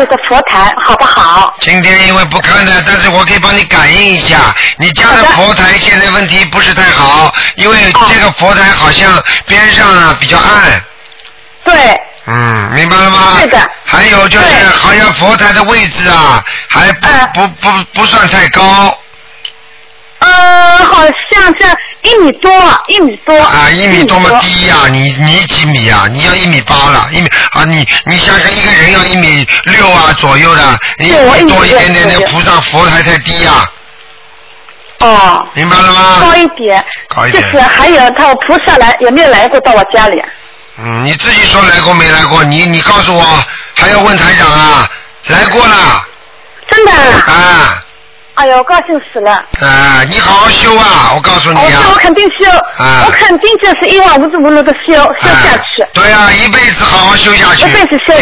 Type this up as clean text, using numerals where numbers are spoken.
里的佛台好不好？ 今天因为不看的，但是我可以帮你感应一下，你家的佛台现在问题不是太好，因为这个佛台好像边上啊比较暗。 对。 明白了吗？ 对的。 还有就是好像佛台的位置啊，还不算太高。 好像1米多。啊 ，1米多么低呀？你几米啊？你要1.8米了，1米啊！你想想一个人要1.6米啊左右的，你多一点点，那菩萨佛台太低呀。明白了吗？ 高一点。就是还有他菩萨有没有来过到我家里？ 你自己说来过没来过？你告诉我，还要问台长啊？来过了。 真的？哎呦，高兴死了！ 你好好修啊！我告诉你啊！ 我肯定修，我肯定就是一往无路的修下去。 对啊，一辈子好好修下去。 一辈子修